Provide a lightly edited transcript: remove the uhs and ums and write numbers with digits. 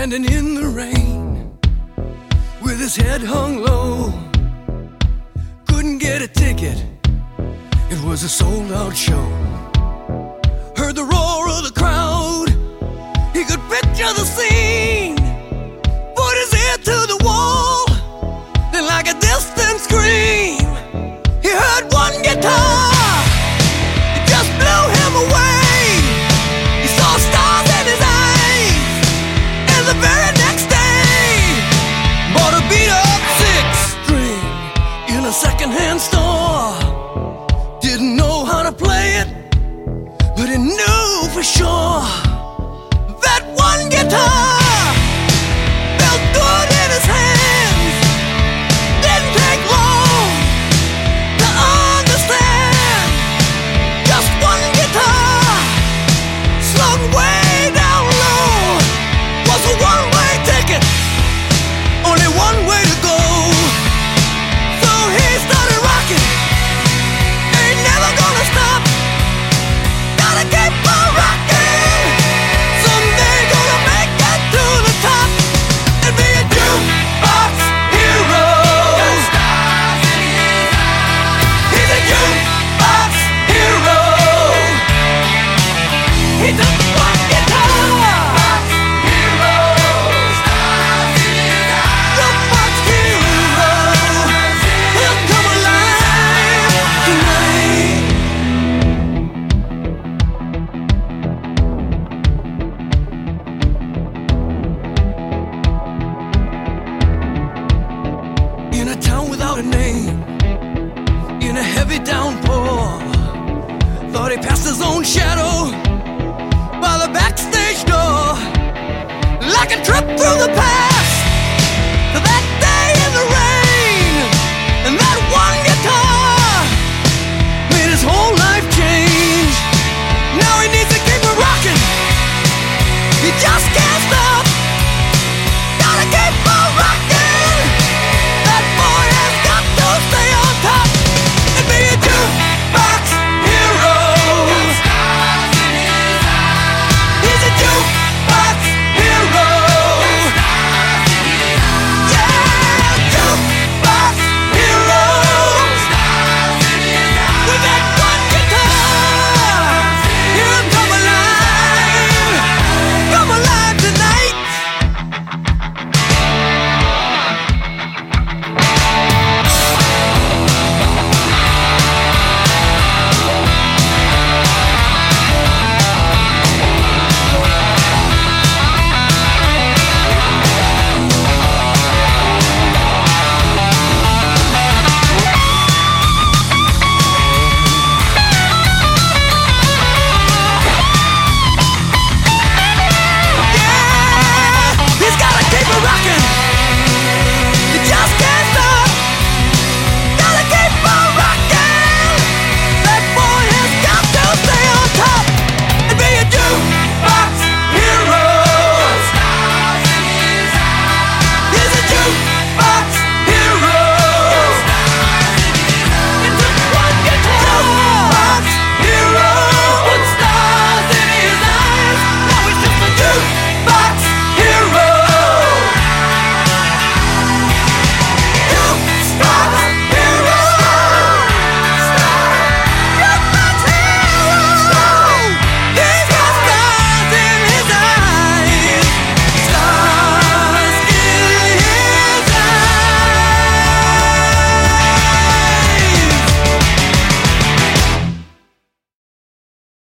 standing in the rain with his head hung low. Couldn't get a ticket, it was a sold-out show. Heard the roar of the crowd, he could picture the scene. Put his ear to the wall, then like a distant scream, he heard one guitar. It just blew him away. He saw stars in his eyes, and the very next day bought a beat-up six-string in a second-hand store. Didn't know how to play it, but he knew for sure that one guitar felt good in his hands. Didn't take long to understand. Just one guitar slung way down low was a one-way ticket, only one way to go. So he started rocking, ain't never gonna stop. Gotta keep on rocking, someday gonna make it to the top and be a jukebox hero. He's a jukebox hero. He took the one guitar. Jukebox hero. He'll come alive tonight. In a town without a name, in a heavy downpour, thought he passed his own shadow by the backstage door, like a trip through the past.